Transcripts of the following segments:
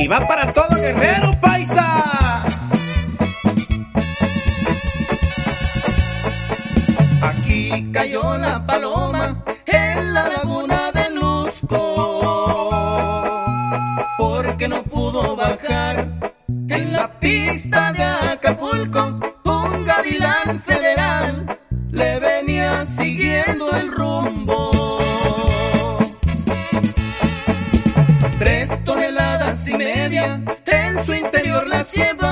Y va para todo Guerrero, paisa. Aquí cayó la paloma en la laguna de Lusco, porque no pudo bajar en la pista de Acapulco. Un gavilán federal le venía siguiendo el rumbo. 3,5 toneladas en su interior las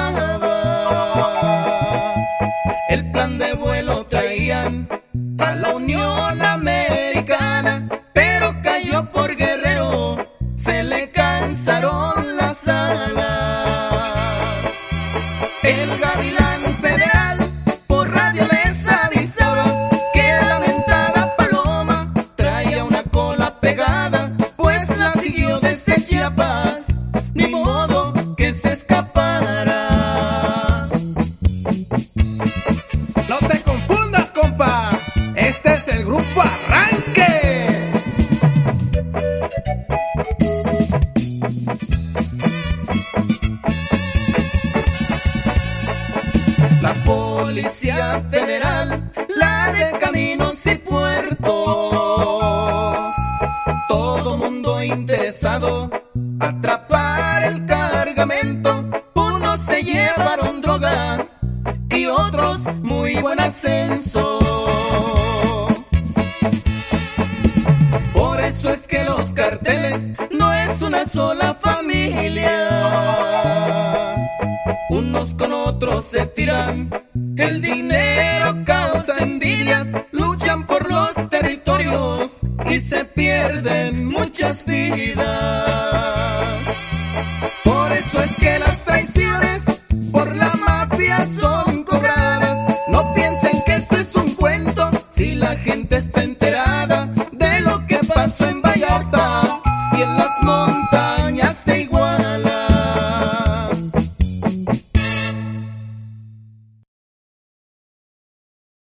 llevaba. El plan de vuelo traían a la Unión Americana, pero cayó por Guerrero, se le cansaron las alas. El gavilán federal por radio les avisaba que la mentada paloma traía una cola pegada, pues la siguió desde Chiapas, ni modo que se escapara. No te confundas, compa. Este es el grupo Arranque. La Policía Federal, la de Caminos y Puertos, todo mundo interesado atrapar el cargamento. Unos se llevaron droga y otros muy buen ascenso. Por eso es que los carteles no es una sola familia. Unos con otros se tiran, el dinero causa envidias, luchan por los territorios y se pierden muchas vidas. Por eso es que las traiciones por la mafia son cobradas. No piensen que esto es un cuento, si la gente está en